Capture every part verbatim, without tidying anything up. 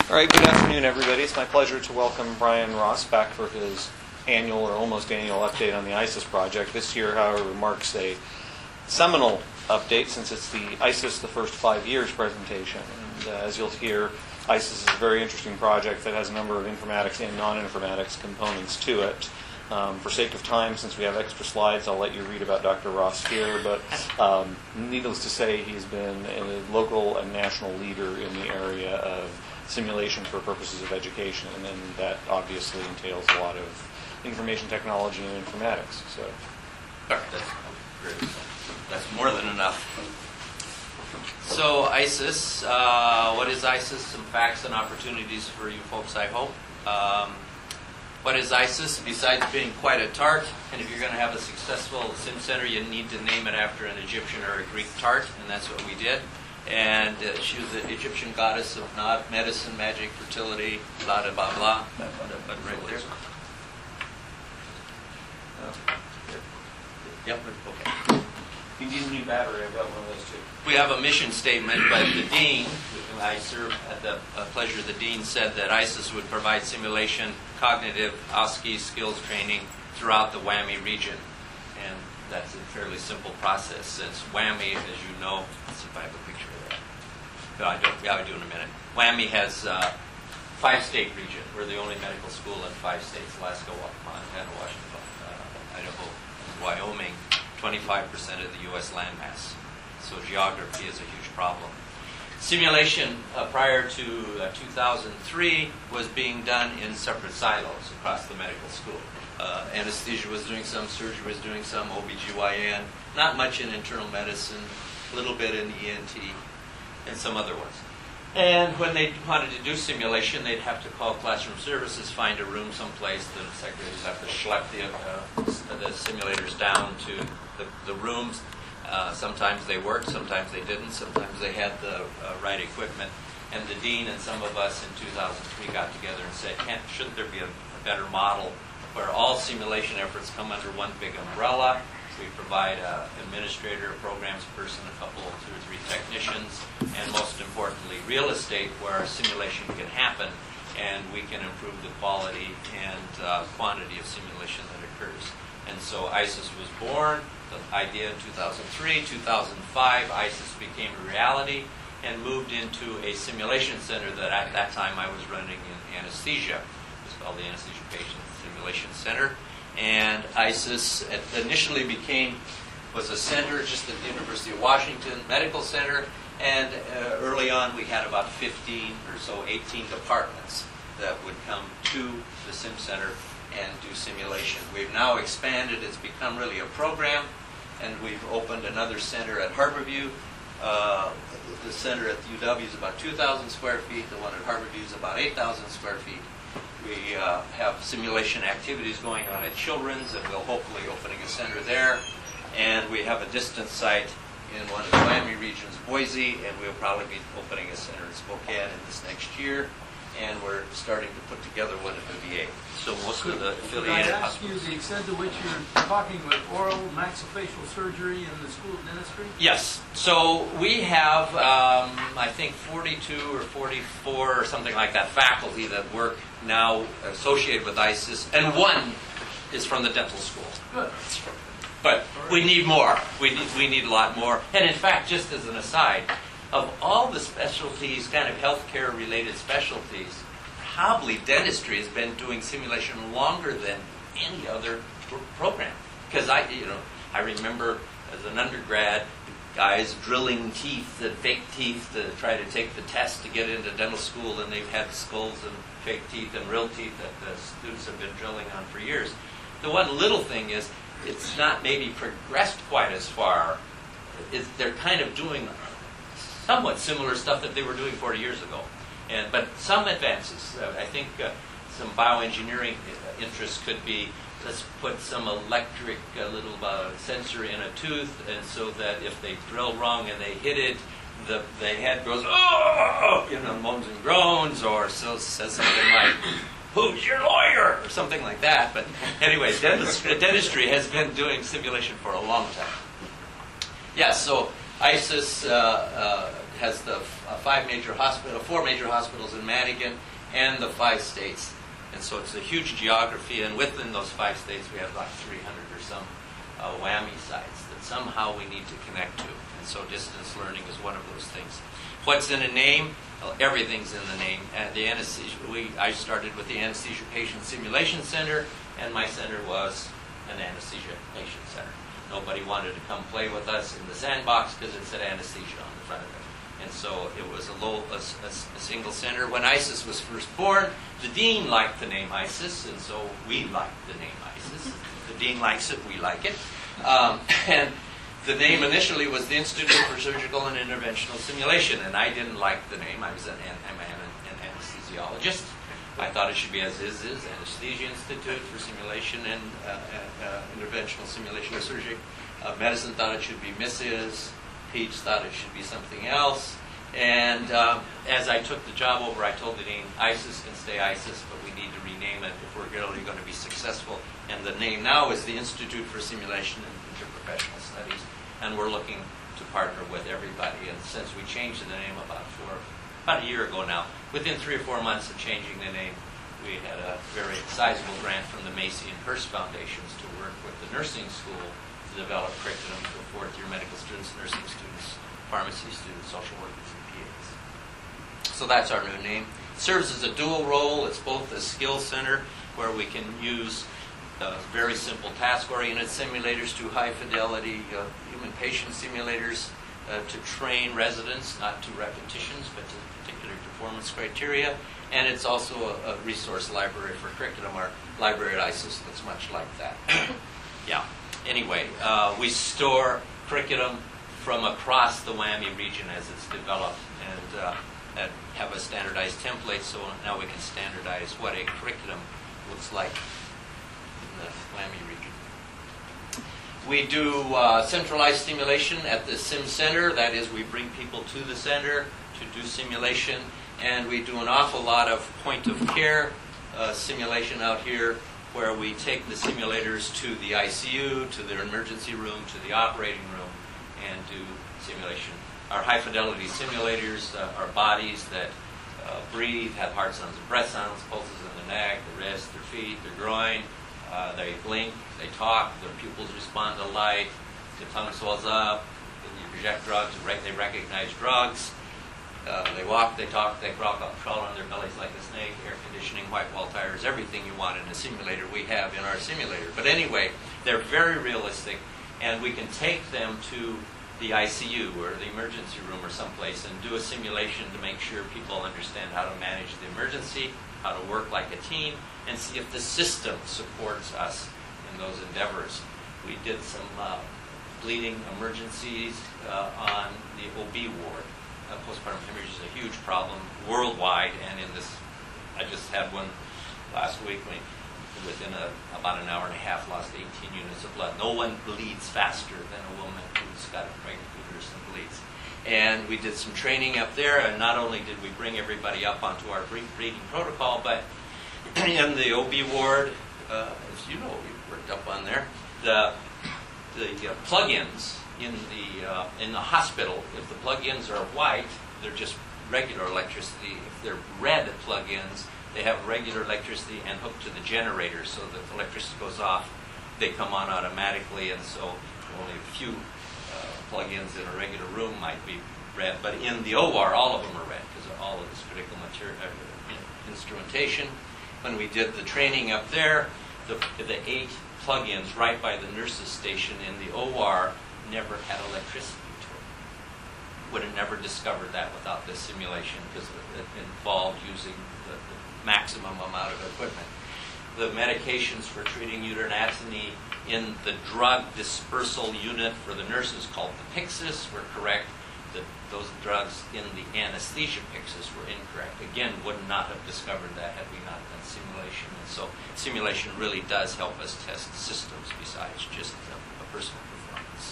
All right, good afternoon, everybody. It's my pleasure to welcome Brian Ross back for his annual or almost annual update on the ISIS project. This year, however, marks a seminal update since it's the ISIS the First Five Years presentation. And uh, as you'll hear, ISIS is a very interesting project that has a number of informatics and non-informatics components to it. Um, for sake of time, since we have extra slides, I'll let you read about Doctor Ross here, but um, needless to say, he's been a local and national leader in the area of simulation for purposes of education, and then that obviously entails a lot of information technology and informatics. So, that's great. That's more than enough. So ISIS, uh, what is ISIS? Some facts and opportunities for you folks, I hope. Um, what is ISIS? Besides being quite a tart, and if you're going to have a successful sim center, you need to name it after an Egyptian or a Greek tart, and that's what we did. And uh, she was the Egyptian goddess of not medicine, magic, fertility, blah, blah, blah, blah. But, but right there. uh, Yep, okay. if you need a new battery, I've got one of those too. We have a mission statement, but the dean, I serve at the uh, pleasure of the dean, said that ISIS would provide simulation, cognitive, O S C E skills training throughout the WWAMI region. And that's a fairly simple process, since WWAMI, as you know, let's see if I have a picture of that. No, I don't, yeah, I do in a minute. WWAMI has uh, five-state region. We're the only medical school in five states: Alaska, Montana, Washington, uh, Idaho, Wyoming, twenty-five percent of the U S landmass. So geography is a huge problem. Simulation uh, prior to uh, two thousand three was being done in separate silos across the medical school. Uh, anesthesia was doing some, surgery was doing some, O B G Y N, not much in internal medicine, a little bit in E N T, and some other ones. And when they wanted to do simulation, they'd have to call classroom services, find a room someplace. The secretaries have to schlep the, uh, the simulators down to the, the rooms. Uh, sometimes they worked, sometimes they didn't, sometimes they had the uh, right equipment. And the dean and some of us in two thousand three got together and said, Can't, shouldn't there be a, a better model where all simulation efforts come under one big umbrella? We provide an administrator, a programs person, a couple, two or three technicians, and most importantly, real estate where simulation can happen, and we can improve the quality and uh, quantity of simulation that occurs. And so ISIS was born, the idea in two thousand three, two thousand five, ISIS became a reality and moved into a simulation center that at that time I was running in anesthesia. It was called the Anesthesia Patient Simulation Center. And ISIS initially became, was a center just at the University of Washington Medical Center, and uh, early on we had about fifteen or so, eighteen departments that would come to the Sim Center and do simulation. We've now expanded, it's become really a program, and we've opened another center at Harborview. Uh, the center at the U W is about two thousand square feet, the one at Harborview is about eight thousand square feet. We uh, have simulation activities going on at Children's, and we'll hopefully opening a center there. And we have a distance site in one of the WWAMI regions, Boise, and we'll probably be opening a center in Spokane in this next year. And we're starting to put together one at the V A. So most of the affiliated Could I ask you hospitals. the extent to which you're talking with oral maxillofacial surgery in the School of Dentistry? Yes. So we have, um, I think, forty-two or forty-four or something like that faculty that work now associated with ISIS, and one is from the dental school. Good. But we need more. We need, we need a lot more. And in fact, just as an aside, of all the specialties, kind of healthcare-related specialties, probably dentistry has been doing simulation longer than any other pr- program. Because I, you know, I remember as an undergrad, guys drilling teeth and fake teeth to try to take the test to get into dental school, and they've had skulls and fake teeth and real teeth that the students have been drilling on for years. The one little thing is, it's not maybe progressed quite as far. It's, they're kind of doing somewhat similar stuff that they were doing forty years ago. And, but some advances. Uh, I think uh, some bioengineering interests could be, let's put some electric uh, little uh, sensor in a tooth, and so that if they drill wrong and they hit it, the, the head goes, oh, you know, moans and groans, or so says something like, who's your lawyer? Or something like that. But anyway, dentistry, dentistry has been doing simulation for a long time. Yeah, so ISIS, uh, uh, has the uh, five major hospital, four major hospitals in Madigan, and the five states. And so it's a huge geography, and within those five states we have like three hundred or some uh, WWAMI sites that somehow we need to connect to. And so distance learning is one of those things. What's in a name? Well, everything's in the name. And the anesthesia, we, I started with the Anesthesia Patient Simulation Center, and my center was an anesthesia patient center. Nobody wanted to come play with us in the sandbox because it said anesthesia on the front of it. And so it was a, low, a, a, a single center. When ISIS was first born, the dean liked the name ISIS, and so we liked the name ISIS. The dean likes it, we like it. Um, and the name initially was the Institute for Surgical and Interventional Simulation, and I didn't like the name. I was an, I'm an, an anesthesiologist. I thought it should be as is, is Anesthesia Institute for Simulation and uh, uh, Interventional Simulation of Surgery. Uh, medicine thought it should be Missus Peach thought it should be something else. And uh, as I took the job over, I told the dean, ISIS can stay ISIS, but we need to rename it if we're really going to be successful. And the name now is the Institute for Simulation and Interprofessional Studies, and we're looking to partner with everybody. And since we changed the name about four, about a year ago now, within three or four months of changing the name, we had a very sizable grant from the Macy and Hearst Foundations to work with the nursing school to develop curriculum for fourth-year medical students, nursing students, pharmacy students, social workers, and P As. So that's our new name. It serves as a dual role. It's both a skill center where we can use uh, very simple task-oriented simulators to high-fidelity uh, human-patient simulators uh, to train residents, not to repetitions, but to particular performance criteria. And it's also a, a resource library for curriculum. Our library at ISIS looks much like that. Yeah. Anyway, uh, we store curriculum from across the WWAMI region as it's developed, and, uh, and have a standardized template, so now we can standardize what a curriculum looks like in the WWAMI region. We do uh, centralized simulation at the Sim Center. That is, we bring people to the center to do simulation, and we do an awful lot of point-of-care uh, simulation out here, where we take the simulators to the I C U, to their emergency room, to the operating room, and do simulation. Our high-fidelity simulators uh, are bodies that uh, breathe, have heart sounds and breath sounds, pulses in the neck, the wrist, their feet, their groin. Uh, they blink, they talk, their pupils respond to light, the tongue swells up, you project drugs, they recognize drugs. Uh, they walk, they talk, they crawl, crawl on their bellies like a snake, air conditioning, white wall tires, everything you want in a simulator we have in our simulator. But anyway, they're very realistic, and we can take them to the I C U or the emergency room or someplace and do a simulation to make sure people understand how to manage the emergency, how to work like a team, and see if the system supports us in those endeavors. We did some uh, bleeding emergencies uh, on the O B ward. Uh, postpartum hemorrhage is a huge problem worldwide, and in this, I just had one last week. We, within a, about an hour and a half, lost eighteen units of blood. No one bleeds faster than a woman who's got a pregnant uterus and bleeds. And we did some training up there, and not only did we bring everybody up onto our breeding protocol, but in the O B ward, uh, as you know, we worked up on there, the the uh, plug-ins in the uh, in the hospital, if the plug-ins are white, they're just regular electricity. If they're red plug-ins, they have regular electricity and hooked to the generator, so that the electricity goes off, they come on automatically, and so only a few uh, plug-ins in a regular room might be red. But in the O R, all of them are red because of all of this critical material uh, instrumentation. When we did the training up there, the, the eight plug-ins right by the nurses' station in the O R never had electricity to it. Would have never discovered that without this simulation because it involved using the, the maximum amount of equipment. The medications for treating uterine atony in the drug dispersal unit for the nurses called the Pyxis were correct. The, those drugs in the anesthesia Pyxis were incorrect. Again, would not have discovered that had we not done simulation. And so simulation really does help us test systems besides just a, a personal performance.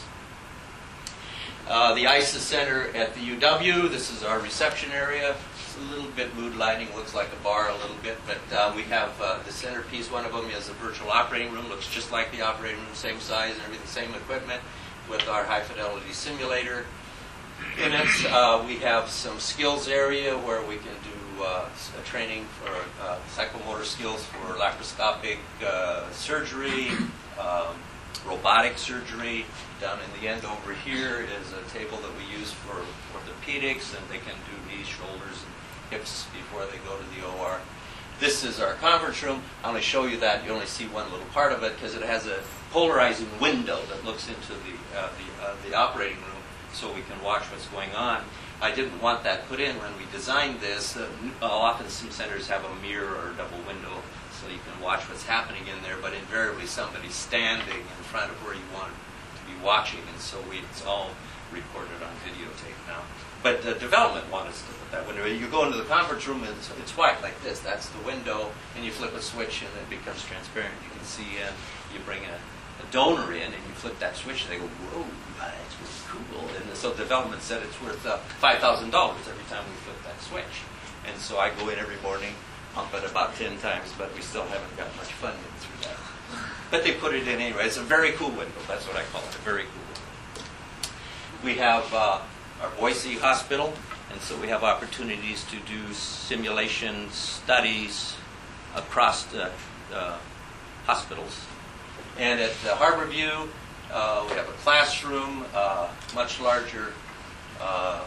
Uh, the ISIS Center at the U W, this is our reception area. It's a little bit mood lighting, looks like a bar a little bit, but uh, we have uh, the centerpiece. One of them is a virtual operating room, looks just like the operating room, same size and everything, same equipment with our high fidelity simulator. In it, uh, we have some skills area where we can do uh, s- uh, training for uh, psychomotor skills for laparoscopic uh, surgery, um, robotic surgery. Down in the end over here is a table that we use for orthopedics, and they can do knees, shoulders, and hips before they go to the O R. This is our conference room. I only show you that. You only see one little part of it because it has a polarizing window that looks into the, uh, the, uh, the operating room so we can watch what's going on. I didn't want that put in when we designed this. Uh, often some centers have a mirror or a double window so you can watch what's happening in there, but invariably somebody's standing in front of where you want to be watching, and so we, it's all recorded on videotape now. But the development wanted us to put that window. You go into the conference room, and it's, it's white like this. That's the window, and you flip a switch, and it becomes transparent. You can see in. You bring a, a donor in, and you flip that switch, and they go, whoa, that's really cool. And so development said it's worth uh, five thousand dollars every time we flip that switch. And so I go in every morning, pump it about ten times, but we still haven't got much funding through that. But they put it in anyway. It's a very cool window. That's what I call it, a very cool window. We have uh, our Boise Hospital, and so we have opportunities to do simulation studies across the uh, hospitals. And at uh, Harborview, uh, we have a classroom, uh, much larger, uh,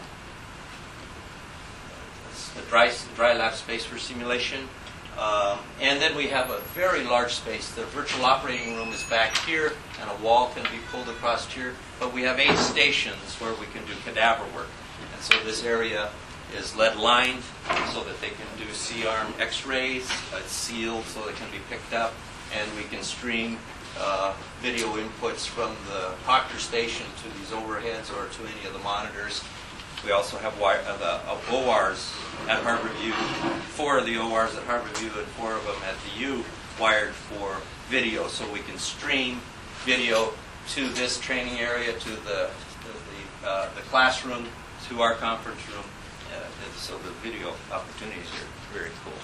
a dry, dry lab space for simulation. Um, and then we have a very large space. The virtual operating room is back here, and a wall can be pulled across here. But we have eight stations where we can do cadaver work. And so this area is lead-lined so that they can do C-arm x-rays. It's sealed so they can be picked up. And we can stream uh, video inputs from the Proctor station to these overheads or to any of the monitors. We also have wi- uh, the uh, O Rs at Harborview, four of the O Rs at Harborview and four of them at the U wired for video, so we can stream video to this training area, to the to the, uh, the classroom, to our conference room. Uh, and so the video opportunities are very cool.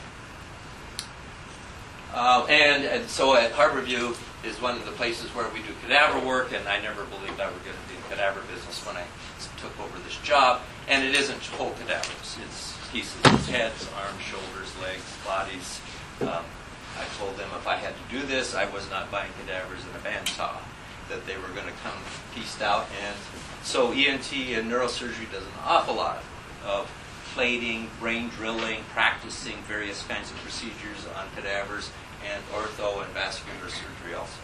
Uh, and, and so at Harborview is one of the places where we do cadaver work, and I never believed I would get into the cadaver business when I took over this job. And it isn't whole cadavers. It's pieces of heads, arms, shoulders, legs, bodies. Um, I told them if I had to do this, I was not buying cadavers in a bandsaw, that they were going to come pieced out. And so E N T and neurosurgery does an awful lot of plating, brain drilling, practicing various kinds of procedures on cadavers, and ortho and vascular surgery also.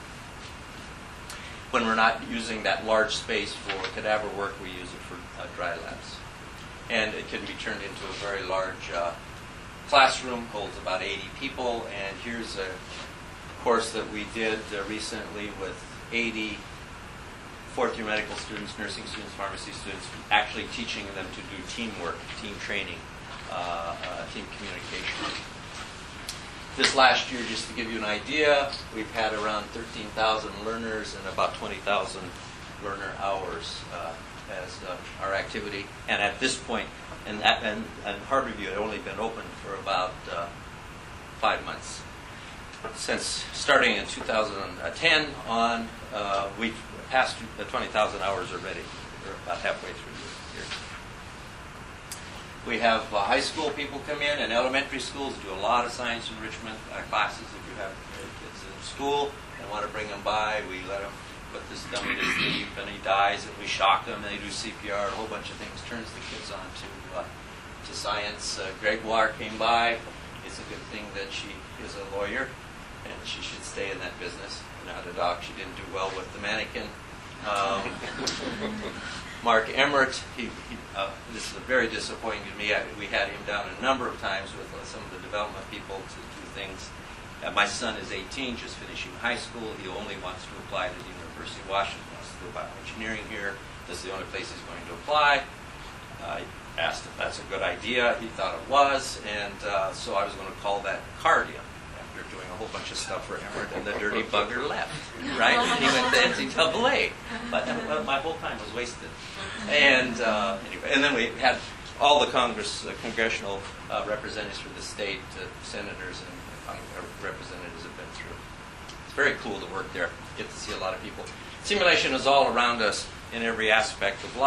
When we're not using that large space for cadaver work, we use it for uh, dry labs. And it can be turned into a very large uh, classroom, holds about eighty people. And here's a course that we did uh, recently with eighty fourth-year medical students, nursing students, pharmacy students, actually teaching them to do teamwork, team training, uh, uh, team communication. This last year, just to give you an idea, we've had around thirteen thousand learners and about twenty thousand learner hours uh, as uh, our activity. And at this point, and, at, and, and Harborview had only been open for about uh, five months. Since starting in two thousand ten on, uh, we've passed the twenty thousand hours already. We're about halfway through the year. We have uh, high school people come in, and elementary schools do a lot of science enrichment uh, classes. If you have kids in school and want to bring them by, we let them put this dummy to sleep, and he dies, and we shock them, and they do C P R, a whole bunch of things, turns the kids on to, uh, to science. Uh, Gregoire came by. It's a good thing that she is a lawyer, and she should stay in that business. Not a doc. She didn't do well with the mannequin. Um, Mark Emmert, he, he, uh, this is very disappointing to me. I, we had him down a number of times with uh, some of the development people to do things. Uh, my son is eighteen, just finishing high school. He only wants to apply to the University of Washington. He wants to do bioengineering here. This is the only place he's going to apply. I asked if that's a good idea. He thought it was, and uh, so I was going to call that card in. Doing a whole bunch of stuff for Emmert, and the dirty bugger left, right? And he went to N C double A. But uh, my whole time was wasted. And uh, anyway, and then we had all the Congress, uh, congressional uh, representatives for the state, uh, senators and uh, representatives have been through. It's very cool to work there. Get to see a lot of people. Simulation is all around us in every aspect of life.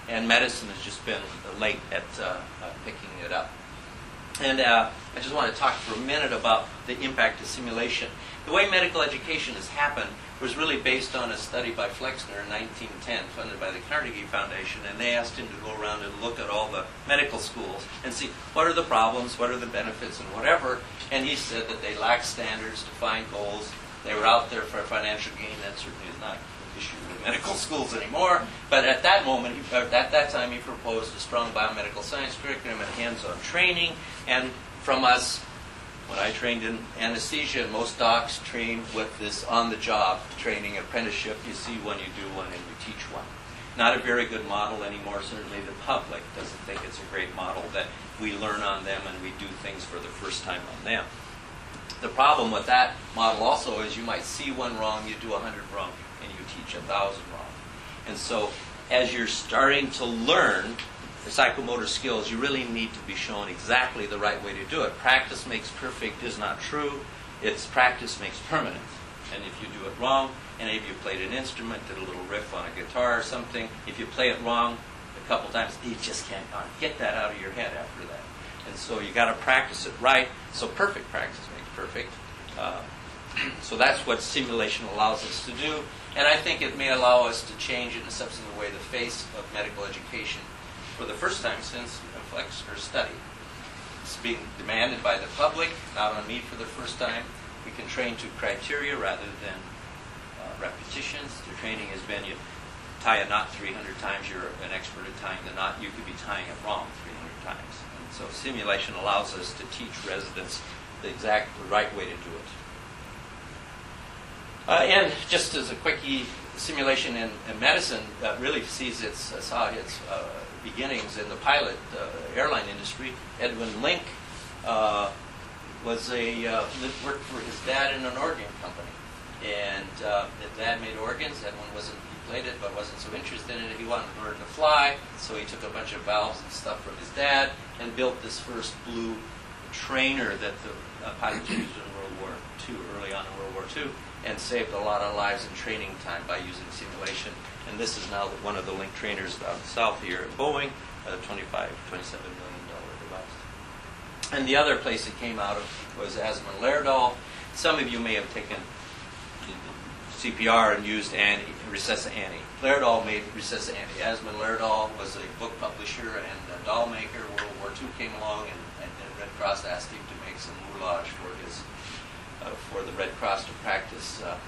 and medicine has just been late at uh, uh, picking it up. And uh, I just want to talk for a minute about the impact of simulation. The way medical education has happened was really based on a study by Flexner in nineteen ten, funded by the Carnegie Foundation, and they asked him to go around and look at all the medical schools and see what are the problems, what are the benefits, and whatever. And he said that they lacked standards, defined goals. They were out there for financial gain. That certainly is not an issue with medical schools anymore. But at that moment, he, at that time, he proposed a strong biomedical science curriculum and hands-on training. And from us, when I trained in anesthesia, most docs train with this on-the-job training apprenticeship. You see one, you do one, and you teach one. Not a very good model anymore. Certainly the public doesn't think it's a great model that we learn on them and we do things for the first time on them. The problem with that model also is you might see one wrong, you do a hundred wrong, and you teach a thousand wrong. And so as you're starting to learn the psychomotor skills, you really need to be shown exactly the right way to do it. Practice makes perfect is not true. It's practice makes permanent. And if you do it wrong, and if you played an instrument, did a little riff on a guitar or something, if you play it wrong a couple times, you just can't get that out of your head after that. And so you got to practice it right. So perfect practice makes perfect. Uh, so that's what simulation allows us to do. And I think it may allow us to change in a substantive way the face of medical education for the first time since the Flexner study. It's being demanded by the public, not on me for the first time. We can train to criteria rather than uh, repetitions. The training has been you tie a knot three hundred times, you're an expert at tying the knot. You could be tying it wrong three hundred times. And so simulation allows us to teach residents the exact the right way to do it. Uh, and just as a quickie, simulation in, in medicine uh, really sees its uh, saw its uh, beginnings in the pilot uh, airline industry. Edwin Link uh, was a uh, worked for his dad in an organ company, and uh, his dad made organs. Edwin wasn't he played it, but wasn't so interested in it. He wanted to learn to fly, so he took a bunch of valves and stuff from his dad and built this first blue trainer that the uh, pilots used in World War Two, early on in World War Two, and saved a lot of lives in training time by using simulation. And this is now one of the Link trainers down south here at Boeing, a twenty-five, twenty-seven million dollar device. And the other place it came out of was Asmund Lerdahl. Some of you may have taken C P R and used Annie, Recessa Annie. Lerdahl made Recessa Annie. Asmund Lerdahl was a book publisher and a doll maker. World War Two came along, and, and, and Red Cross asked him to make some moulage for his uh, for the Red Cross to practice uh,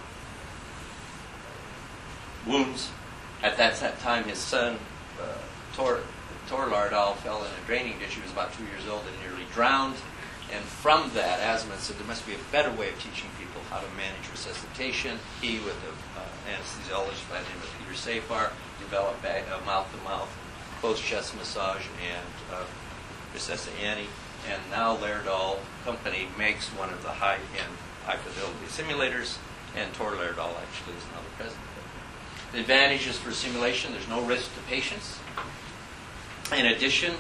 wounds. At that time, his son, uh, Tor, Tor Lardal, fell in a draining ditch. He was about two years old and nearly drowned. And from that, Asmund said there must be a better way of teaching people how to manage resuscitation. He, with an uh, anesthesiologist by the name of Peter Safar, developed bag, uh, mouth-to-mouth, closed chest massage, and uh, Recessa Annie. And now Lerdahl Company makes one of the high-end, high-fidelity simulators, and Tor Lerdahl actually is now the president. The advantages for simulation: there's no risk to patients. In addition,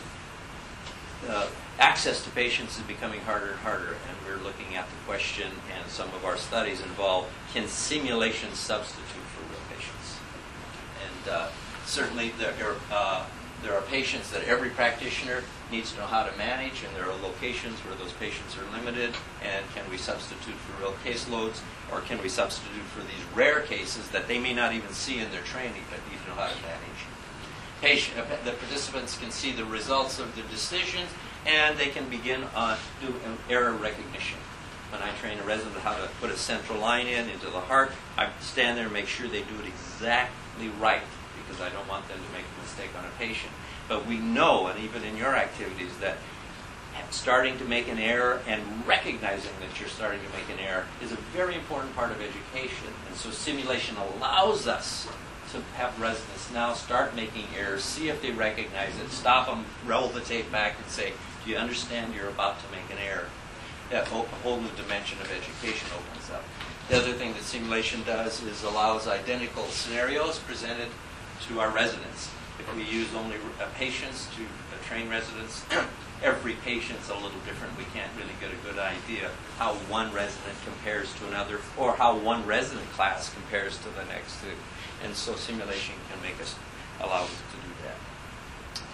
uh, access to patients is becoming harder and harder, and we're looking at the question, and some of our studies involve, can simulation substitute for real patients? And uh, certainly there are, uh, there are patients that every practitioner needs to know how to manage, and there are locations where those patients are limited, and can we substitute for real caseloads, or can we substitute for these rare cases that they may not even see in their training, but need to know how to manage? Patient, the participants can see the results of their decisions, and they can begin uh, do error recognition. When I train a resident how to put a central line in into the heart, I stand there and make sure they do it exactly right, because I don't want them to make a mistake on a patient. But we know, and even in your activities, that starting to make an error and recognizing that you're starting to make an error is a very important part of education. And so simulation allows us to have residents now start making errors, see if they recognize it, stop them, roll the tape back and say, do you understand you're about to make an error? That whole, a whole new dimension of education opens up. The other thing that simulation does is allows identical scenarios presented to our residents. If we use only uh, patients to uh, train residents, every patient's a little different. We can't really get a good idea how one resident compares to another, or how one resident class compares to the next two. And so simulation can make us, allow us to do that.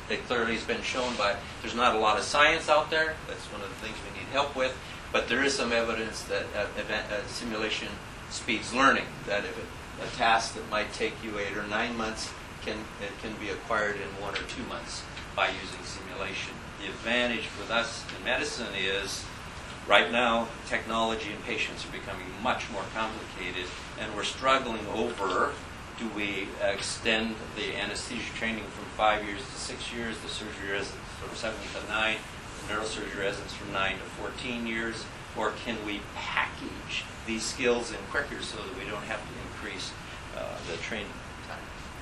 it clearly has been shown by, there's not a lot of science out there. That's one of the things we need help with. But there is some evidence that uh, event, uh, simulation speeds learning, that if it, a task that might take you eight or nine months can it can be acquired in one or two months by using simulation. The advantage with us in medicine is right now technology and patients are becoming much more complicated, and we're struggling over, do we extend the anesthesia training from five years to six years, the surgery residence from seven to nine, the neurosurgery residence from nine to fourteen years, or can we package these skills in quicker so that we don't have to increase uh, the training time?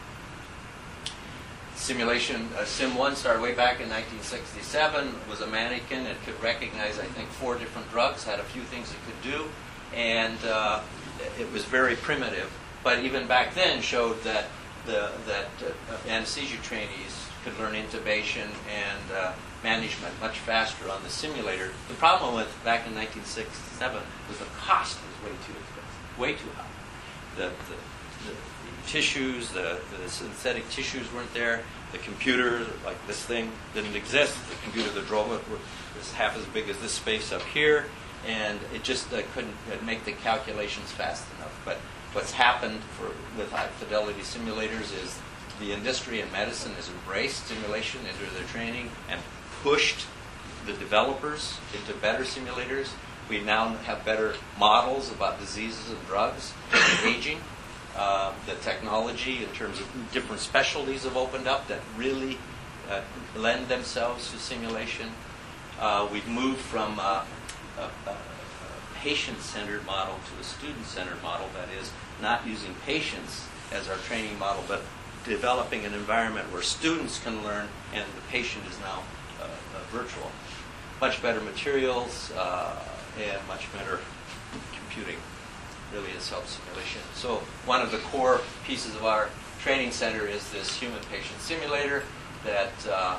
Simulation, uh, Sim one started way back in nineteen sixty-seven, was a mannequin. It could recognize, I think, four different drugs, had a few things it could do, and uh, it was very primitive. But even back then showed that the that uh, anesthesia trainees could learn intubation and uh, management much faster on the simulator. The problem with back in nineteen sixty-seven was the cost was way too expensive, way too high. The, the, the, the tissues, the, the synthetic tissues weren't there. The computer, like this thing, didn't exist. The computer that drove it was half as big as this space up here, and it just uh, couldn't uh, make the calculations fast enough. But what's happened for with high fidelity simulators is the industry and medicine has embraced simulation into their training and pushed the developers into better simulators. We now have better models about diseases and drugs and aging. Uh, the technology in terms of different specialties have opened up that really uh, lend themselves to simulation. Uh, we've moved from uh, a, a, a patient-centered model to a student-centered model, that is, not using patients as our training model, but developing an environment where students can learn and the patient is now uh, uh, virtual. Much better materials uh, and much better computing really has helped simulation. So one of the core pieces of our training center is this human patient simulator that uh,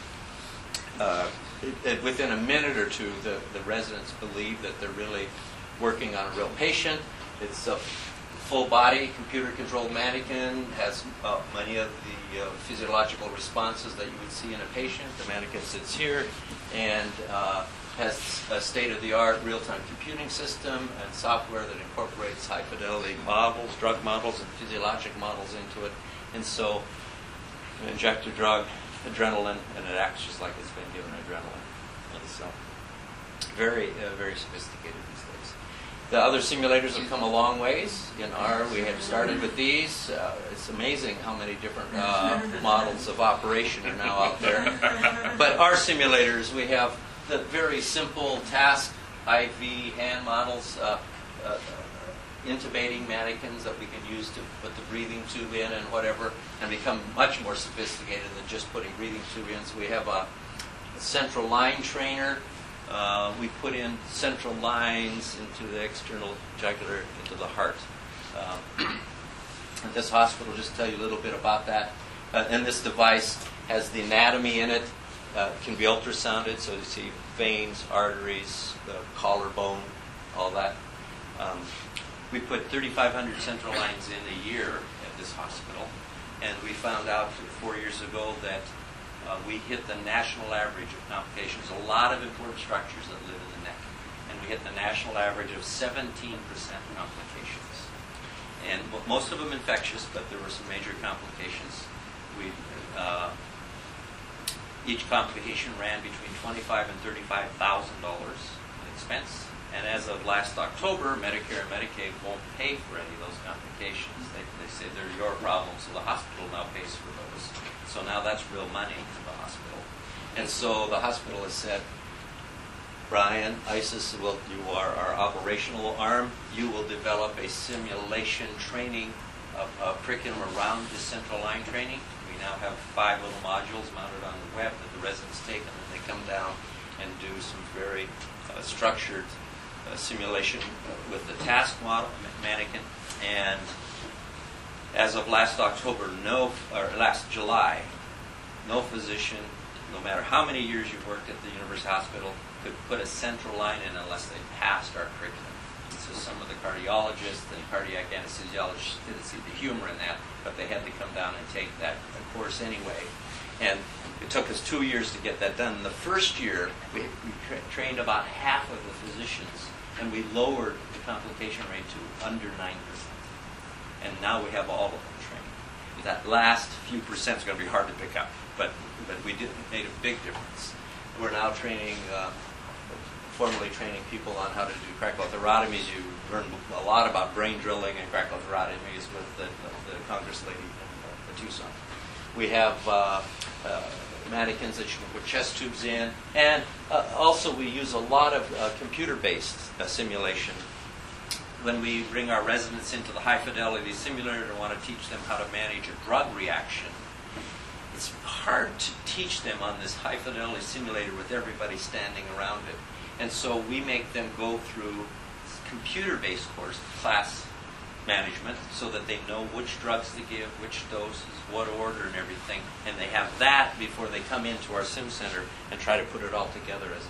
uh, it, it, within a minute or two the, the residents believe that they're really working on a real patient. It's a full body computer controlled mannequin, has uh, many of the uh, physiological responses that you would see in a patient. The mannequin sits here and uh, has a state-of-the-art real-time computing system and software that incorporates high-fidelity models, drug models, and physiologic models into it. And so you inject a drug, adrenaline, and it acts just like it's been given adrenaline. And so very, uh, very sophisticated these days. The other simulators have come a long ways. In our, we have started with these. Uh, it's amazing how many different uh, models of operation are now out there. But our simulators, we have the very simple task I V hand models, uh, uh, uh, intubating mannequins that we can use to put the breathing tube in and whatever, and become much more sophisticated than just putting breathing tube in. So we have a, a central line trainer. Uh, we put in central lines into the external jugular, into the heart. Um, at this hospital, just to tell you a little bit about that. Uh, and this device has the anatomy in it. Uh, can be ultrasounded, so you see veins, arteries, the collarbone, all that. Um, we put thirty-five hundred central lines in a year at this hospital, and we found out four years ago that uh, we hit the national average of complications. A lot of important structures that live in the neck, and we hit the national average of seventeen percent complications. And m- most of them infectious, but there were some major complications. We uh, Each complication ran between twenty-five thousand dollars and thirty-five thousand dollars in expense. And as of last October, Medicare and Medicaid won't pay for any of those complications. They, they say they're your problem, so the hospital now pays for those. So now that's real money to the hospital. And so the hospital has said, Brian, ISIS, will, you are our operational arm. You will develop a simulation training of, of curriculum around this central line training. We now have five little modules mounted on the web that the residents take, and then they come down and do some very uh, structured uh, simulation with the task model mannequin. And as of last October, no, or last July, no physician, no matter how many years you've worked at the University Hospital, could put a central line in unless they passed our curriculum. So some of the cardiologists and cardiac anesthesiologists didn't see the humor in that, but they had to come down and take that course anyway. And it took us two years to get that done. In the first year, we, we tra- trained about half of the physicians, and we lowered the complication rate to under nine percent. And now we have all of them trained. That last few percent is going to be hard to pick up, but, but we did made a big difference. We're now training, uh, formally training people on how to do crackythotomies. You learn a lot about brain drilling and crackythotomies with the, the, the Congress lady in uh, Tucson. We have uh, uh, mannequins that you can put chest tubes in, and uh, also we use a lot of uh, computer-based uh, simulation. When we bring our residents into the high-fidelity simulator and want to teach them how to manage a drug reaction, it's hard to teach them on this high-fidelity simulator with everybody standing around it. And so we make them go through computer-based course, class management, so that they know which drugs to give, which doses, what order, and everything. And they have that before they come into our sim center and try to put it all together as a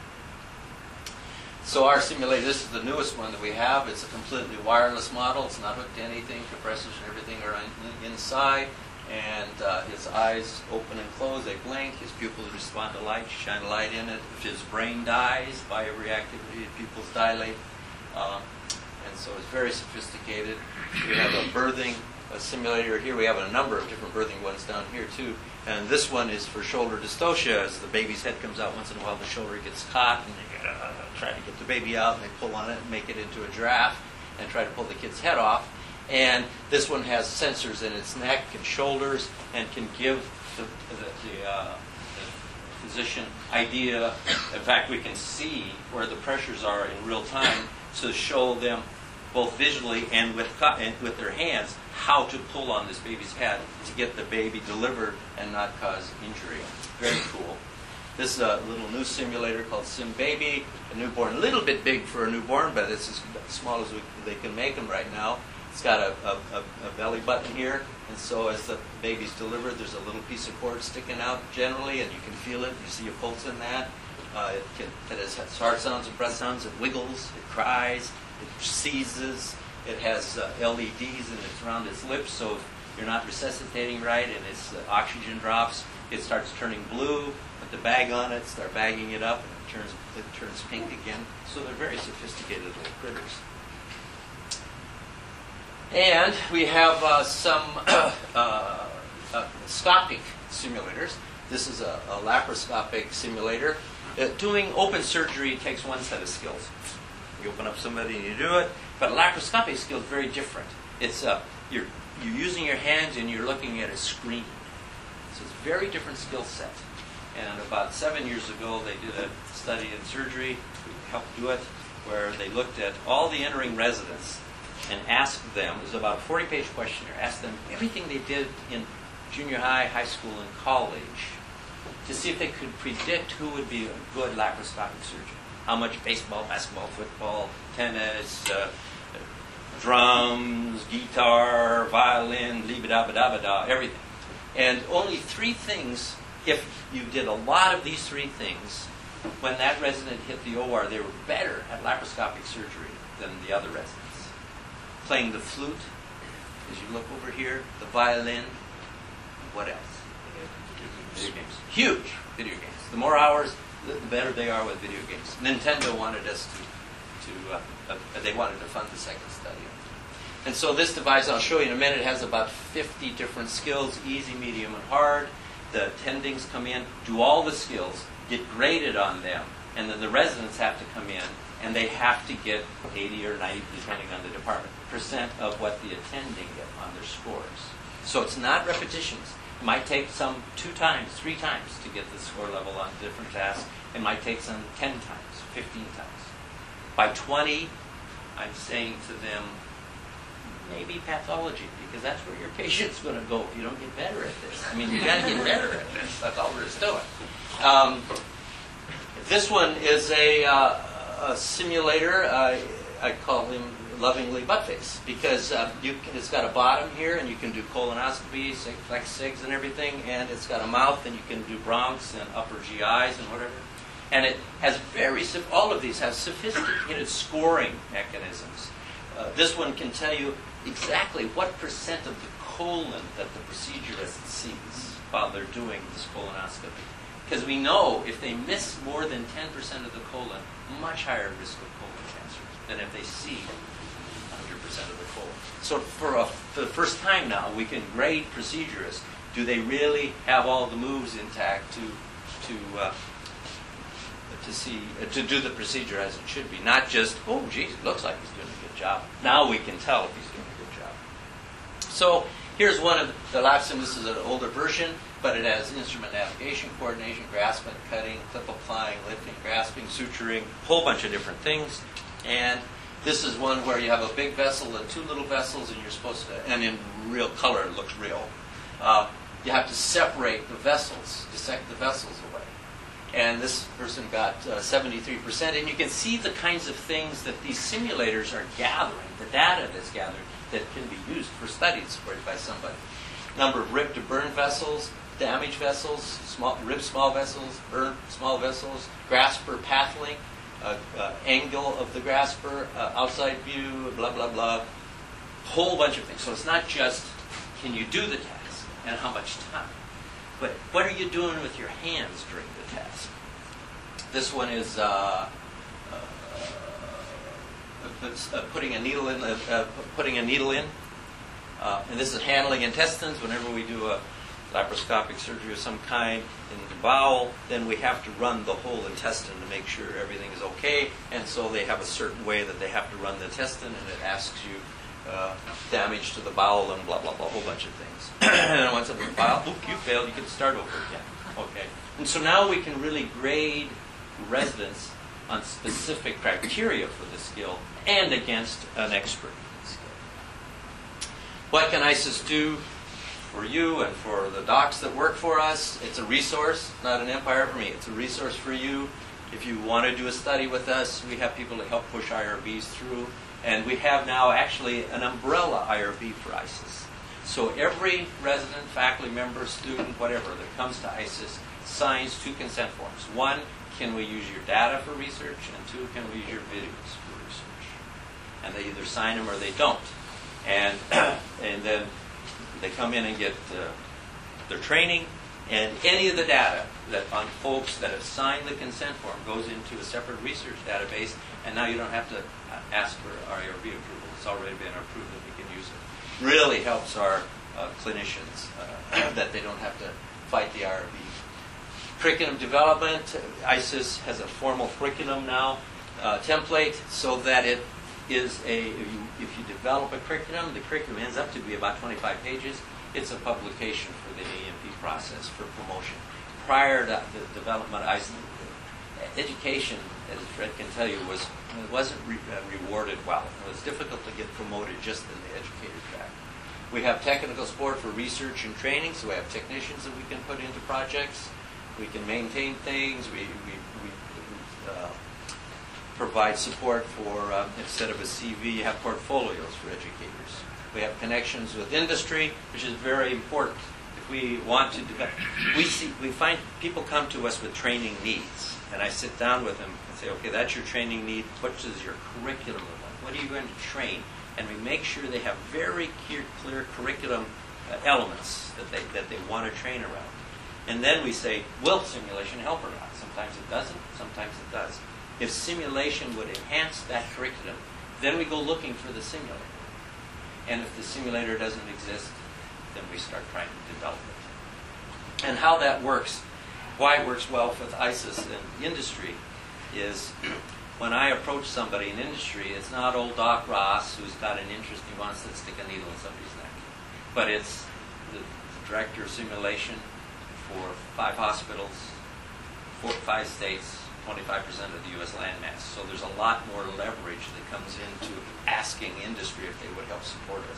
team. So our simulator, this is the newest one that we have. It's a completely wireless model. It's not hooked to anything. Compressors and everything are in, inside. And uh, his eyes open and close. They blink. His pupils respond to light. You shine a light in it. If his brain dies, bioreactivity, his pupils dilate. Um, and so it's very sophisticated. We have a birthing a simulator here. We have a number of different birthing ones down here too. And this one is for shoulder dystocia. As the baby's head comes out once in a while, the shoulder gets caught, and they uh, try to get the baby out, and they pull on it and make it into a giraffe and try to pull the kid's head off. And this one has sensors in its neck and shoulders and can give the, the, the, uh, the physician idea. In fact, we can see where the pressures are in real time to show them both visually and with, co- and with their hands how to pull on this baby's head to get the baby delivered and not cause injury. Very cool. This is a little new simulator called SimBaby, a newborn, a little bit big for a newborn, but it's as small as we, they can make them right now. It's got a, a, a belly button here, and so as the baby's delivered, there's a little piece of cord sticking out generally, and you can feel it. You see a pulse in that. Uh, it, can, it has heart sounds and breath sounds. It wiggles. It cries. It seizes. It has uh, L E Ds and it's around its lips, so if you're not resuscitating right and its uh, oxygen drops, it starts turning blue. Put the bag on it, start bagging it up, and it turns it turns pink again. So they're very sophisticated little critters. And we have uh, some uh, uh, scopic simulators. This is a, a laparoscopic simulator. Uh, doing open surgery takes one set of skills. You open up somebody and you do it. But laparoscopic skill is very different. It's uh, you're you're using your hands and you're looking at a screen. So it's a very different skill set. And about seven years ago, they did a study in surgery. We helped do it, where they looked at all the entering residents and asked them, it was about a forty-page questionnaire, asked them everything they did in junior high, high school, and college to see if they could predict who would be a good laparoscopic surgeon. How much baseball, basketball, football, tennis, uh, drums, guitar, violin, lee-ba-da-ba-da-ba-da, everything. And only three things, if you did a lot of these three things, when that resident hit the O R, they were better at laparoscopic surgery than the other residents. Playing the flute, as you look over here, the violin, what else? Video games. Huge video games. The more hours, the better they are with video games. Nintendo wanted us to, to uh, uh, they wanted to fund the second study. And so this device, I'll show you in a minute, has about fifty different skills, easy, medium, and hard. The attendings come in, do all the skills, get graded on them, and then the residents have to come in, and they have to get eighty or ninety, depending on the department, percent of what the attending get on their scores. So it's not repetitions. It might take some two times, three times to get the score level on different tasks. It might take some ten times, fifteen times. By twenty, I'm saying to them, maybe pathology, because that's where your patient's going to go if you don't get better at this. I mean, you got to get better at this. That's all there is to it. Um, this one is a, uh, a simulator. Uh, I call him lovingly buttface, because uh, you can, it's got a bottom here, and you can do colonoscopy, flex sigs, and everything, and it's got a mouth, and you can do bronchs and upper G Is and whatever. And it has very, all of these have sophisticated scoring mechanisms. Uh, this one can tell you exactly what percent of the colon that the procedurist sees while they're doing this colonoscopy. Because we know if they miss more than ten percent of the colon, much higher risk of colon cancer than if they see one hundred percent of the colon. So for, a, for the first time now, we can grade procedurists. Do they really have all the moves intact to to uh, to see uh, to do the procedure as it should be? Not just, oh, geez, it looks like he's doing a good job. Now we can tell if he's doing a good job. So here's one of the Lapsim. This is an older version, but it has instrument navigation, coordination, grasping, cutting, clip applying, lifting, grasping, suturing, a whole bunch of different things. And this is one where you have a big vessel and two little vessels, and you're supposed to, and in real color, it looks real. Uh, you have to separate the vessels, dissect the vessels away. And this person got uh, seventy-three percent, and you can see the kinds of things that these simulators are gathering, the data that's gathered that can be used for studies supported by somebody. Number of rib to burn vessels, damaged vessels, small, rib small vessels, burn small vessels, grasper path length, uh, uh, angle of the grasper, uh, outside view, blah, blah, blah. Whole bunch of things. So it's not just can you do the task and how much time, but what are you doing with your hands during the task? This one is uh, uh, uh, putting a needle in, uh, uh, putting a needle in, uh, and this is handling intestines. Whenever we do a laparoscopic surgery of some kind in the bowel, then we have to run the whole intestine to make sure everything is okay. And so they have a certain way that they have to run the intestine, and it asks you uh, damage to the bowel and blah, blah, blah, a whole bunch of things. And then once it's the bowel, oop, you failed, you can start over again. Okay. And so now we can really grade residents on specific criteria for the skill and against an expert in the skill. What can ISIS do for you and for the docs that work for us? It's a resource, not an empire for me. It's a resource for you. If you want to do a study with us, we have people to help push I R Bs through. And we have now actually an umbrella I R B for ISIS. So every resident, faculty member, student, whatever, that comes to ISIS signs two consent forms. One, can we use your data for research? And two, can we use your videos for research? And they either sign them or they don't. And, and then they come in and get uh, their training, and any of the data that on folks that have signed the consent form goes into a separate research database, and now you don't have to ask for I R B approval. It's already been approved that we can use it. Really helps our uh, clinicians uh, that they don't have to fight the I R B. Curriculum development. ISIS has a formal curriculum now, uh, template, so that it is a, if you, if you develop a curriculum, the curriculum ends up to be about twenty-five pages. It's a publication for the A M P process for promotion. Prior to the development, I, education, as Fred can tell you, was it wasn't re, uh, rewarded well. It was difficult to get promoted just in the educator track. We have technical support for research and training, so we have technicians that we can put into projects. We can maintain things. We, we, we, we uh, provide support for, uh, instead of a C V, you have portfolios for educators. We have connections with industry, which is very important. If we want to do that, we see, we find people come to us with training needs, and I sit down with them and say, okay, that's your training need. What is your curriculum look like? What are you going to train? And we make sure they have very clear, clear curriculum uh, elements that they that they want to train around. And then we say, will simulation help or not? Sometimes it doesn't, sometimes it does. If simulation would enhance that curriculum, then we go looking for the simulator. And if the simulator doesn't exist, then we start trying to develop it. And how that works, why it works well with ISIS and industry is when I approach somebody in industry, it's not old Doc Ross who's got an interest, he wants to stick a needle in somebody's neck. But it's the director of simulation for five hospitals, four, five states, twenty-five percent of the U S landmass. So there's a lot more leverage that comes into asking industry if they would help support us.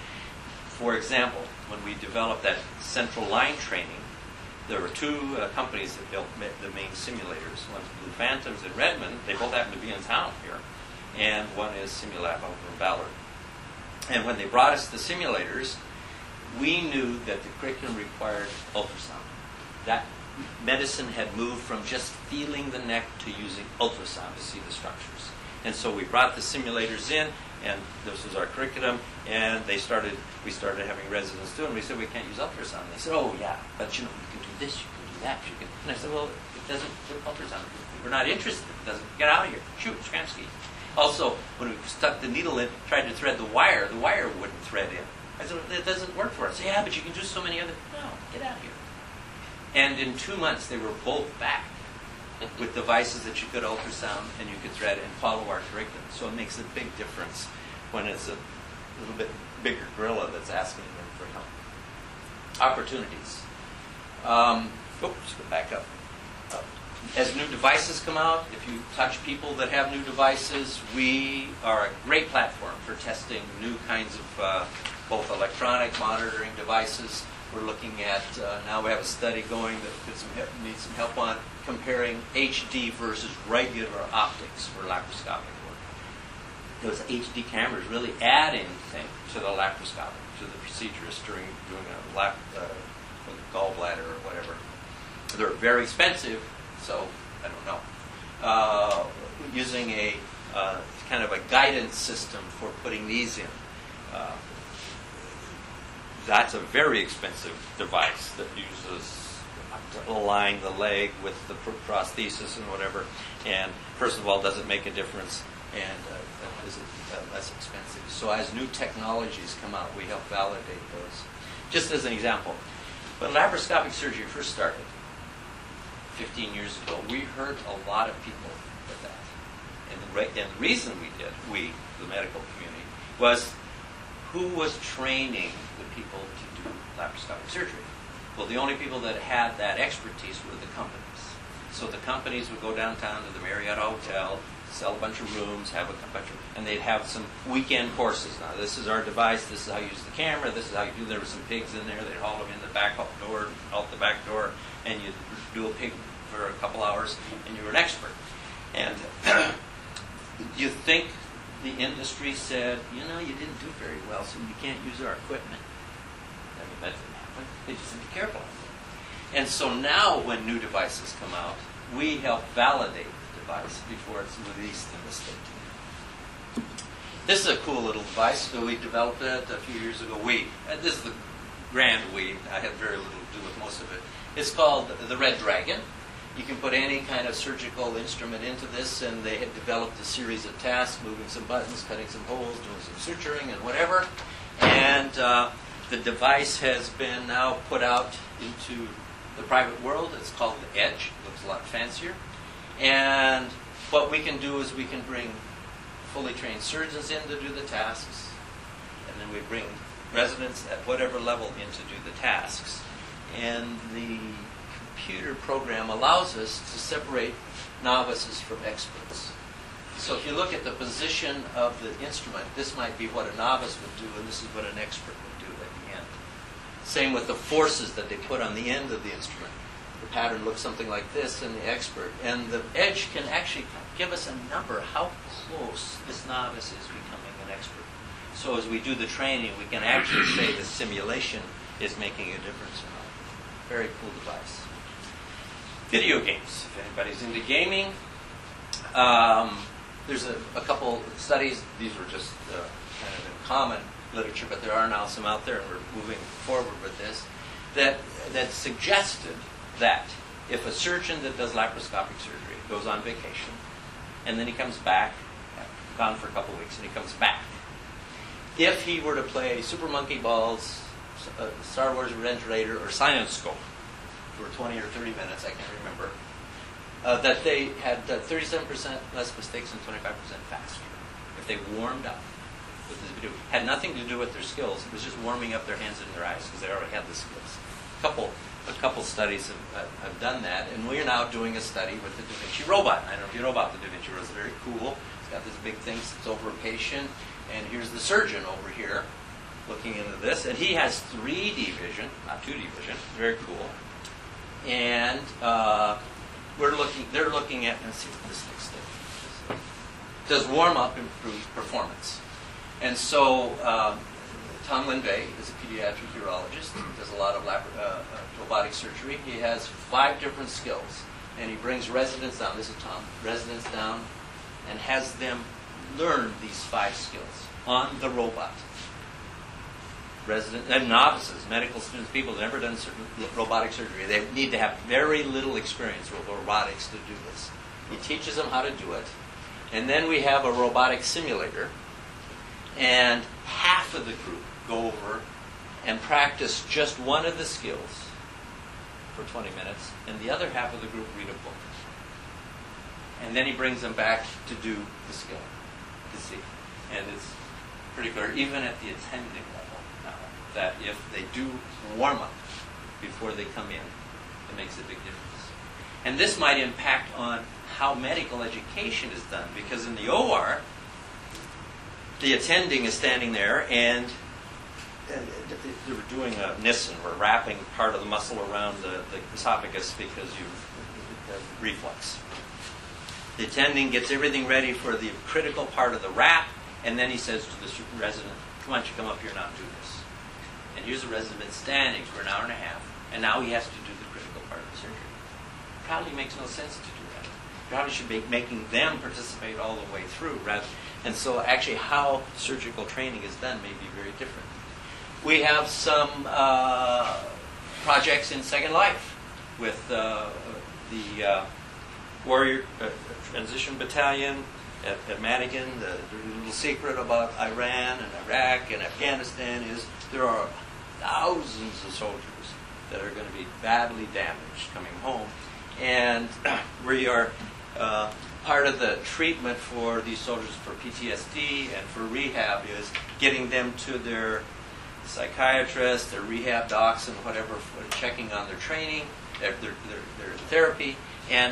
For example, when we developed that central line training, there were two uh, companies that built the main simulators. One's Blue Phantoms in Redmond. They both happen to be in town here. And one is Simulab over in Ballard. And when they brought us the simulators, we knew that the curriculum required ultrasound. That medicine had moved from just feeling the neck to using ultrasound to see the structures. And so we brought the simulators in, and this was our curriculum, and they started, we started having residents do it, and we said, we can't use ultrasound. And they said, oh, yeah, but you know, you can do this, you can do that, you can. And I said, well, it doesn't do ultrasound. We're not interested. It doesn't. Get out of here. Shoot, Skramsky. Also, when we stuck the needle in, tried to thread the wire, the wire wouldn't thread in. I said, it doesn't work for us. Yeah, but you can do so many other. No, get out of here. And in two months, they were both back with devices that you could ultrasound and you could thread and follow our curriculum. So it makes a big difference when it's a little bit bigger gorilla that's asking them for help. Opportunities. Um, oops, go back up. Uh, as new devices come out, if you touch people that have new devices, we are a great platform for testing new kinds of uh, both electronic monitoring devices. We're looking at, uh, now we have a study going that could some help, needs some help on comparing H D versus regular optics for laparoscopic work. Those H D cameras really add anything to the laparoscopic, to the procedurist during doing a lap, uh, gallbladder or whatever. They're very expensive, so I don't know. Uh, using a uh, kind of a guidance system for putting these in. Uh, That's a very expensive device that uses to align the leg with the prosthesis and whatever. And first of all, doesn't make a difference, and uh, is uh, less expensive. So as new technologies come out, we help validate those. Just as an example, when laparoscopic surgery first started, fifteen years ago, we heard a lot of people with that. And the, re- and the reason we did, we, the medical community, was who was training the people to do laparoscopic surgery? Well, the only people that had that expertise were the companies. So the companies would go downtown to the Marriott Hotel, sell a bunch of rooms, have a bunch of, and they'd have some weekend courses. Now, this is our device, this is how you use the camera, this is how you do, there were some pigs in there, they'd haul them in the back door, out the back door, and you'd do a pig for a couple hours, and you were an expert. And you think the industry said, you know, you didn't do very well, so you can't use our equipment. I mean, that didn't happen. They just said, be careful. And so now when new devices come out, we help validate the device before it's released in the state. This is a cool little device. So we developed it a few years ago. We, uh, this is the grand we. I had very little to do with most of it. It's called the Red Dragon. You can put any kind of surgical instrument into this, and they had developed a series of tasks, moving some buttons, cutting some holes, doing some suturing, and whatever. And uh, the device has been now put out into the private world. It's called the Edge. It looks a lot fancier. And what we can do is we can bring fully trained surgeons in to do the tasks, and then we bring residents at whatever level in to do the tasks. And the computer program allows us to separate novices from experts. So if you look at the position of the instrument, this might be what a novice would do, and this is what an expert would do at the end. Same with the forces that they put on the end of the instrument. The pattern looks something like this in the expert. And the Edge can actually give us a number, how close this novice is becoming an expert. So as we do the training, we can actually say the simulation is making a difference or not. Very cool device. Video games. If anybody's into gaming, um, there's a, a couple studies. These were just uh, kind of in common literature, but there are now some out there, and we're moving forward with this, that that suggested that if a surgeon that does laparoscopic surgery goes on vacation, and then he comes back, gone for a couple weeks, and he comes back, if he were to play Super Monkey Balls, uh, Star Wars Revenge Raider, or Science Scope for twenty or thirty minutes, I can't remember, uh, that they had uh, thirty-seven percent less mistakes and twenty-five percent faster if they warmed up with this video. Had nothing to do with their skills. It was just warming up their hands and their eyes because they already had the skills. A couple, a couple studies have, uh, have done that, and we're now doing a study with the Da Vinci robot. I don't know if you know about the Da Vinci robot. It's very cool. It's got this big thing that's over a patient, and here's the surgeon over here looking into this, and he has three D vision, not two D vision. Very cool. And uh, we're looking. They're looking at. Let's see what this looks like. Does warm up improve performance? And so um, Tom Linvey is a pediatric urologist. He does a lot of lap, uh, uh, robotic surgery. He has five different skills, and he brings residents down. This is Tom. Residents down, and has them learn these five skills on the robot. Resident and novices, medical students, people who've never done certain robotic surgery, they need to have very little experience with robotics to do this. He teaches them how to do it. And then we have a robotic simulator, and half of the group go over and practice just one of the skills for twenty minutes, and the other half of the group read a book. And then he brings them back to do the skill, to see. And it's pretty clear, even at the attending level now, that if they do warm up before they come in, it makes a big difference. And this might impact on how medical education is done, because in the O R, the attending is standing there and they were doing a Nissen, or wrapping part of the muscle around the, the esophagus because you have reflux. The attending gets everything ready for the critical part of the wrap, and then he says to the resident, "Come on, you come up here now and do this." And here's the resident standing for an hour and a half, and now he has to do the critical part of the surgery. Probably makes no sense to do that. Probably should be making them participate all the way through, rather. And so actually how surgical training is done may be very different. We have some uh, projects in Second Life with uh, the uh, Warrior uh, Transition Battalion at, at Madigan. The, the little secret about Iran and Iraq and Afghanistan is there are thousands of soldiers that are going to be badly damaged coming home. And we are uh, part of the treatment for these soldiers for P T S D and for rehab is getting them to their psychiatrists, their rehab docs, and whatever, for checking on their training, their, their, their, their therapy. And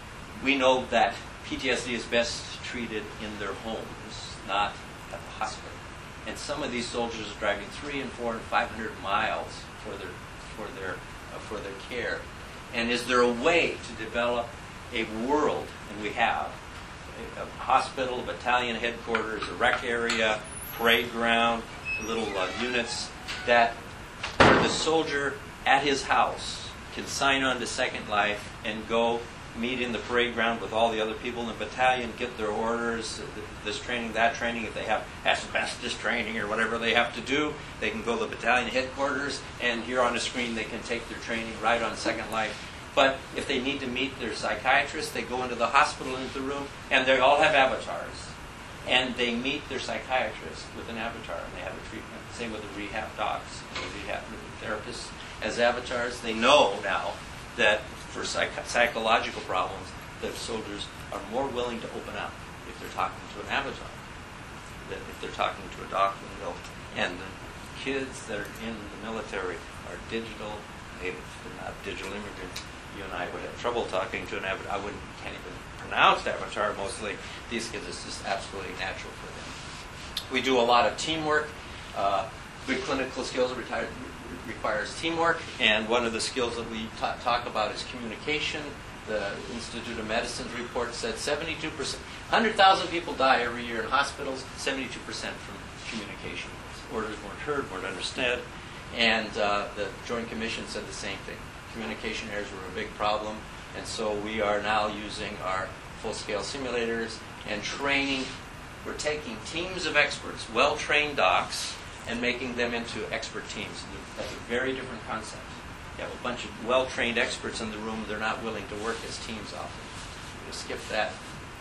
we know that P T S D is best treated in their homes, not at the hospital. And some of these soldiers are driving three and four and five hundred miles for their for their uh, for their care. And is there a way to develop a world, and we have a, a hospital, a battalion headquarters, a rec area, parade ground, little uh, units that where the soldier at his house can sign on to Second Life and go meet in the parade ground with all the other people in the battalion, get their orders, this training, that training. If they have asbestos training or whatever they have to do, they can go to the battalion headquarters, and here on the screen they can take their training right on Second Life. But if they need to meet their psychiatrist, they go into the hospital, into the room, and they all have avatars. And they meet their psychiatrist with an avatar, and they have a treatment. Same with the rehab docs, and the rehab therapists as avatars. They know now that for psych- psychological problems, that soldiers are more willing to open up if they're talking to an avatar than if they're talking to a doctor. And the kids that are in the military are digital natives. They're not digital immigrants. You and I would have trouble talking to an avatar. I wouldn't, can't even pronounce avatar mostly. These kids, it's just absolutely natural for them. We do a lot of teamwork. Uh, good clinical skills retired, requires teamwork, and one of the skills that we ta- talk about is communication. The Institute of Medicine's report said seventy-two percent, one hundred thousand people die every year in hospitals, seventy-two percent from communication. Orders weren't heard, weren't understood, and uh, the Joint Commission said the same thing. Communication errors were a big problem, and so we are now using our full-scale simulators and training. We're taking teams of experts, well-trained docs, and making them into expert teams. That's a very different concept. You have a bunch of well-trained experts in the room. They're not willing to work as teams often. We'll skip that.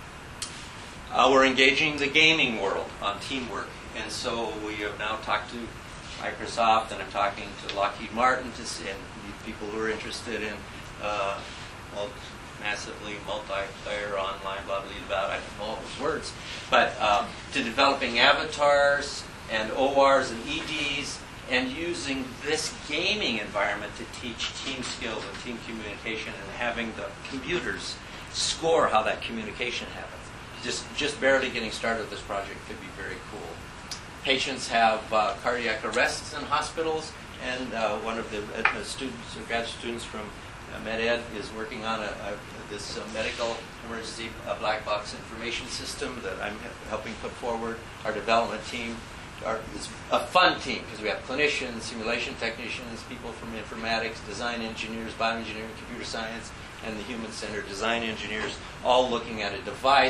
Uh, we're engaging the gaming world on teamwork. And so we have now talked to Microsoft, and I'm talking to Lockheed Martin to see, and people who are interested in uh, multi, massively multiplayer online, blah, blah, blah, I don't know all those words, but um, to developing avatars and O Rs and E Ds, and using this gaming environment to teach team skills and team communication, and having the computers score how that communication happens. Just just barely getting started with this project could be very cool. Patients have uh, cardiac arrests in hospitals, and uh, one of the uh, students, or grad students from uh, MedEd, is working on a, a, this uh, medical emergency uh, black box information system that I'm helping put forward. Our development team Our, it's a fun team because we have clinicians, simulation technicians, people from informatics, design engineers, bioengineering, computer science, and the human-centered design engineers, all looking at a device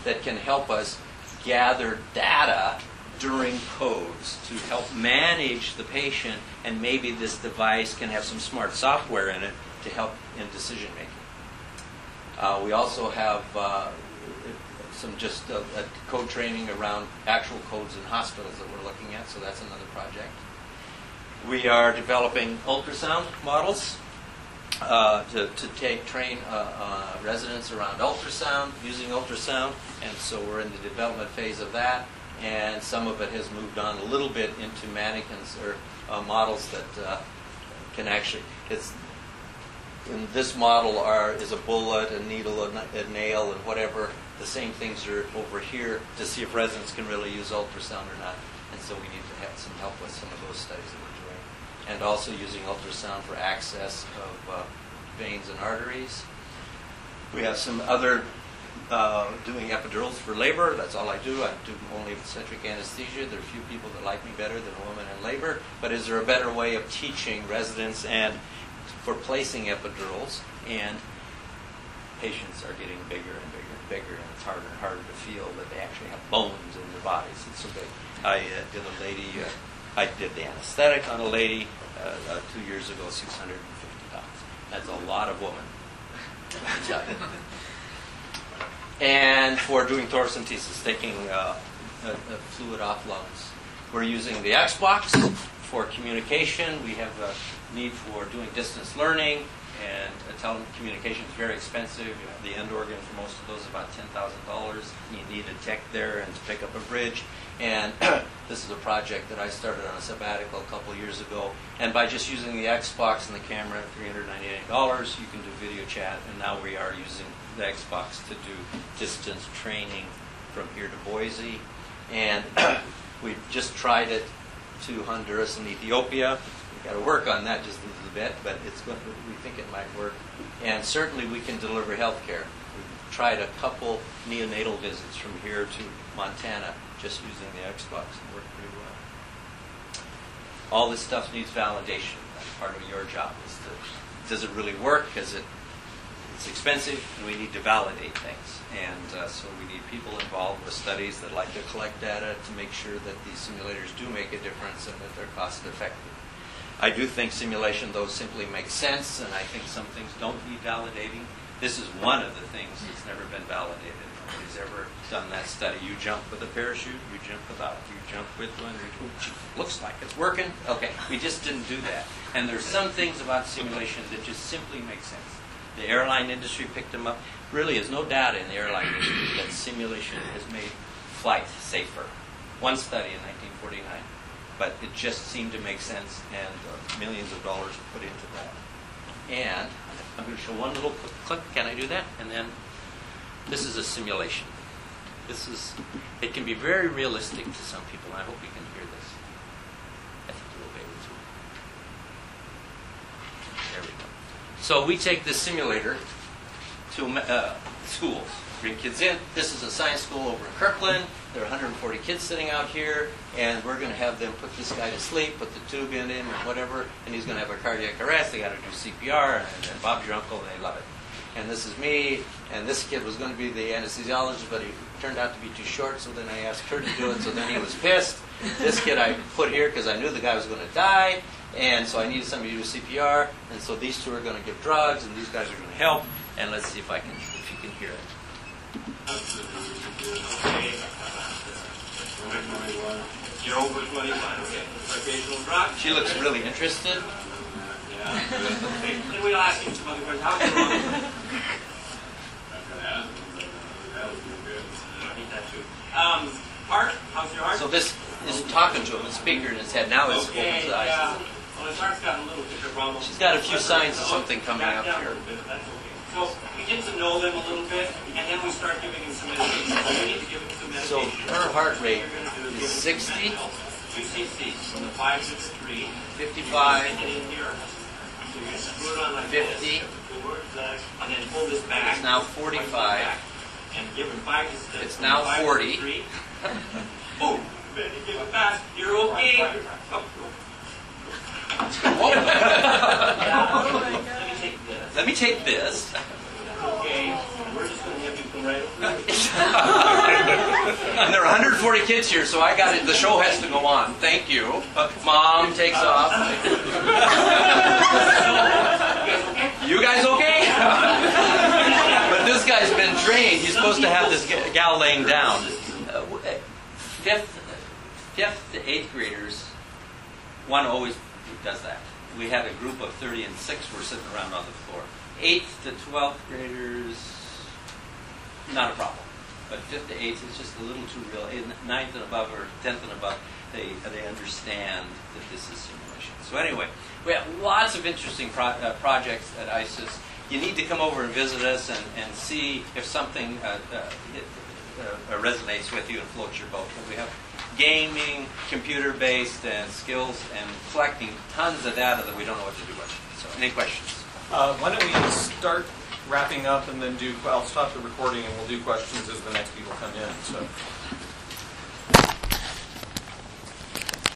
that can help us gather data during codes to help manage the patient, and maybe this device can have some smart software in it to help in decision making. Uh, we also have uh, some just uh, uh, code training around actual codes in hospitals that we're looking at, so that's another project. We are developing ultrasound models uh, to, to take, train uh, uh, residents around ultrasound, using ultrasound, and so we're in the development phase of that, and some of it has moved on a little bit into mannequins or uh, models that uh, can actually, it's, in this model are, is a bullet, a needle, a, a nail, and whatever. The same things are over here to see if residents can really use ultrasound or not. And so we need to have some help with some of those studies that we're doing. And also using ultrasound for access of uh, veins and arteries. We have some other uh, doing epidurals for labor. That's all I do. I do only obstetric anesthesia. There are a few people that like me better than a woman in labor. But is there a better way of teaching residents and for placing epidurals? And patients are getting bigger and bigger and bigger, and it's harder and harder to feel that they actually have bones in their bodies. It's so big. I uh, did a lady, uh, I did the anesthetic on a lady uh, uh, two years ago, six hundred fifty pounds. That's a lot of woman. And for doing thoracentesis, taking uh, a, a fluid off lungs. We're using the Xbox for communication. We have a need for doing distance learning, and uh, telecommunication is very expensive. You have the end organ for most of those, about ten thousand dollars. You need a tech there and to pick up a bridge. And this is a project that I started on a sabbatical a couple of years ago. And by just using the Xbox and the camera at three hundred ninety-nine dollars, you can do video chat. And now we are using the Xbox to do distance training from here to Boise. And we just tried it to Honduras and Ethiopia. We've got to work on that just a little bit, but it's going to, we think it might work. And certainly we can deliver health care. We've tried a couple neonatal visits from here to Montana just using the Xbox, and worked pretty well. All this stuff needs validation. That's part of your job. Is to, does it really work? Because it, it's expensive, and we need to validate things. And uh, so we need people involved with studies that like to collect data to make sure that these simulators do make a difference and that they're cost effective. I do think simulation, though, simply makes sense, and I think some things don't need validating. This is one of the things that's never been validated. Nobody's ever done that study. You jump with a parachute, you jump without, you jump with one, it looks like it's working. Okay, we just didn't do that. And there's some things about simulation that just simply make sense. The airline industry picked them up. Really, there's no data in the airline industry that simulation has made flight safer. One study in nineteen forty-nine. But it just seemed to make sense, and uh, millions of dollars were put into that. And I'm going to show one little quick clip. Can I do that? And then this is a simulation. This is, it can be very realistic to some people, and I hope you can hear this. I think you'll be able to. There we go. So we take this simulator to uh, schools. Bring kids in. This is a science school over in Kirkland. There are one hundred forty kids sitting out here, and we're going to have them put this guy to sleep, put the tube in him, and whatever, and he's going to have a cardiac arrest. They got to do C P R, and, and Bob's your uncle, and they love it. And this is me, and this kid was going to be the anesthesiologist, but he turned out to be too short, so then I asked her to do it, so then he was pissed. This kid I put here because I knew the guy was going to die, and so I needed somebody to do C P R, and so these two are going to give drugs, and these guys are going to help, and let's see if I can, if you can hear it. You're over twenty-one, okay. Recreational drug? She looks really interested. Yeah. Then we'll ask you some other questions. How's your lung? I need that too. Um, heart? How's your heart? So this is talking to him, a speaker in his head. Now it's okay, opens his eyes. yeah. Well, his heart's got a little bit of problem. She's got a few signs of something coming Back up down a here. little bit, that's okay. So we get to know them a little bit, and then we start giving him some medication. So we need to give him some So medication. her heart rate We're gonna do is sixty, two C Cs from the five six three. fifty-five, Get in here. So you're gonna screw it on like fifty. this. And then pull this back. It's now forty-five. And give him five to It's now five to forty. three. Boom. Better give it fast. You're okay. Oh. Let me take this. Let me take this. Okay. We're just going to have you them right over there. And there are one hundred forty kids here, so I got it. The show has to go on. Thank you. Uh, Mom takes off. You guys okay? But this guy's been trained. He's supposed to have this ga- gal laying down. Uh, w- uh, fifth, fifth to eighth graders, one always does that. We had a group of thirty and six were sitting around on the floor. Eighth to twelfth graders, not a problem. But fifth to eighth is just a little too real. In ninth and above or tenth and above, they they understand that this is simulation. So anyway, we have lots of interesting pro- uh, projects at ISIS. You need to come over and visit us and, and see if something uh, uh, it, uh, resonates with you and floats your boat. We have gaming, computer-based, and skills, and collecting tons of data that we don't know what to do with. So any questions? Uh, why don't we start wrapping up and then do, I'll stop the recording and we'll do questions as the next people come in. So.